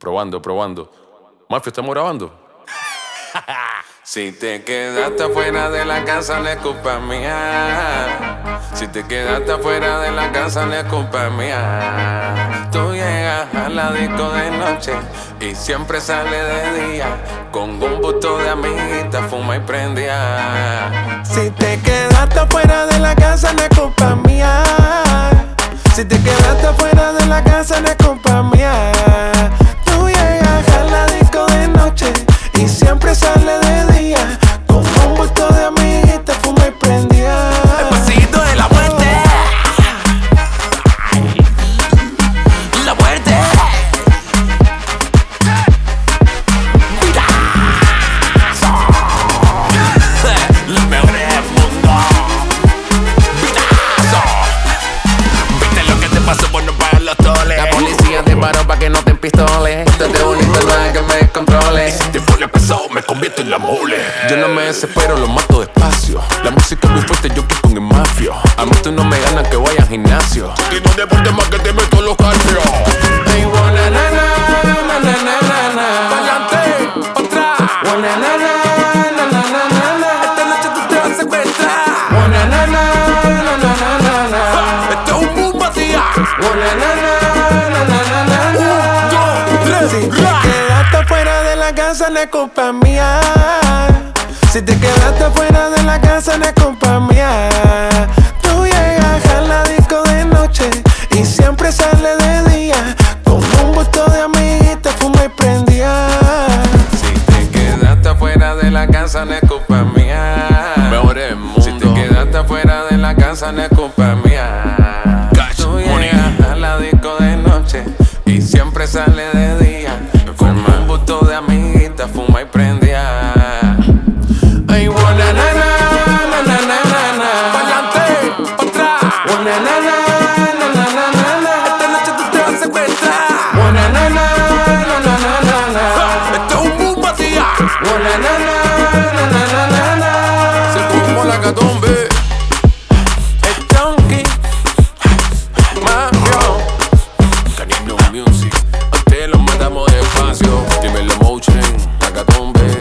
Probando, probando. Mafia, ¿estamos grabando? Si te quedaste afuera de la casa, no es culpa mía. Si te quedaste afuera de la casa, no es culpa mía. Tú llegas a la disco de noche y siempre sale de día, con un busto de amiguita, fuma y prendía. Si te quedaste afuera de la casa, no es culpa mía. Si te quedaste afuera de la casa, no es culpa mía. Tú llegas a la disco de noche y siempre sale de día, con un busto de amiguita, fuma y prendía. El pasito de la muerte. La muerte. Los mejores del mundo. Vitazo. Viste lo que te pasó por no pagar los toles. La policía te paró pa' que no te empistoles. Estate bonito, no es que me descontrole. Si te pone pesado, me convierto en la mole. Yo no me desespero, lo mato despacio. La música es muy fuerte, yo quiero con el mafio. A mí tú no me ganas que vaya al gimnasio. Y no deporte más que te meto los carpios. Ay, buena nana, na na na na na. Pa'lante, otra. Buena nana, na na na na na. Esta noche tú te vas a secuestrar. Buena nana, na na na na na. Esto es un boom vacía. Buena nana, na na na na na. 1, 2, 3, Si te quedaste fuera de la casa, no es culpa mía. Si te quedaste fuera de la casa, no es culpa mía. Tú llegas a la disco de noche y siempre sale de día, con un busto de amiguita, fuma y prendía. Si te quedaste afuera de la casa, no es culpa mía. Mejores del mundo. Si te quedaste afuera de la casa, no es culpa mía. Tú llegas a la disco de noche y siempre sale de día, con un busto de amiguita, fuma y prendía. Ay, buena nana, na na na na na. Pa'lante, otra. Buena nana, na na na na na. Esta noche tú te vas a secuestrar. Buena nana, na na na na na. Esto es un boom vacía. Buena nana, na na na na na. Se fumó la catombe. El Chunky, Mafio. Canino Music. A ustedes los matamos despacio. Dímelo, Motion, la catombe.